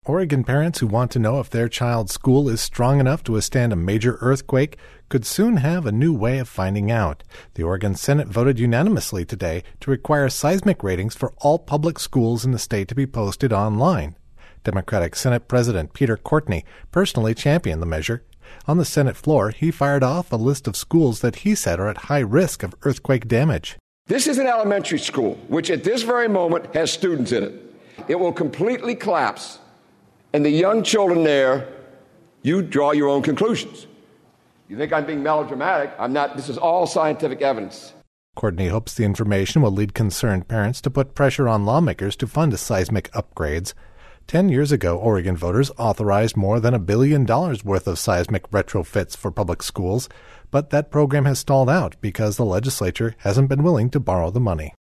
Oregon parents who want to know if their child's school is strong enough to withstand a major earthquake could soon have a new way of finding out. The Oregon Senate voted unanimously today to require seismic ratings for all public schools in the state to be posted online. Democratic Senate President Peter Courtney personally championed the measure. On the Senate floor, he fired off a list of schools that he said are at high risk of earthquake damage. This is an elementary school, which at this very moment has students in it. It will completely collapse. And the young children there, you draw your own conclusions. You think I'm being melodramatic? I'm not. This is all scientific evidence. Courtney hopes the information will lead concerned parents to put pressure on lawmakers to fund seismic upgrades. 10 years ago, Oregon voters authorized more than $1 billion worth of seismic retrofits for public schools, but that program has stalled out because the legislature hasn't been willing to borrow the money.